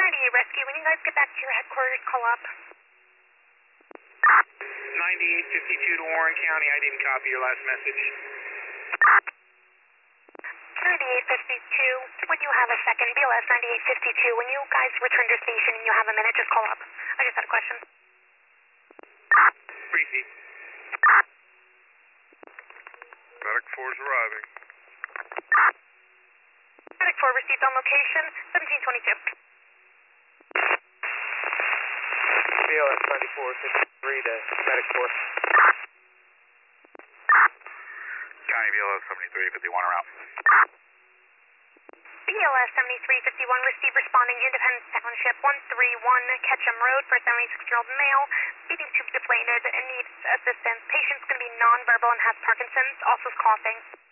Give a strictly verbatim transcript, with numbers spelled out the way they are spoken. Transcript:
ninety-eight Rescue, when you guys get back to your headquarters, call up. ninety-eight fifty-two to Warren County. I didn't copy your last message. ninety-eight fifty-two, when you have a second, B L S ninety-eight fifty-two, when you guys return to station and you have a minute, just call up. I just had a question. Repeat. Medic four is arriving. Medic four received on location, seventeen twenty-two. B L S ninety-four fifty-three to Medic four. County B L S seventy-three fifty-one around. B L S seventy-three fifty-one received responding Independence Township one three one Ketchum Road for a seventy-six-year-old male. Feeding tube deflated and needs assistance. Patient's going to be nonverbal and has Parkinson's, also coughing.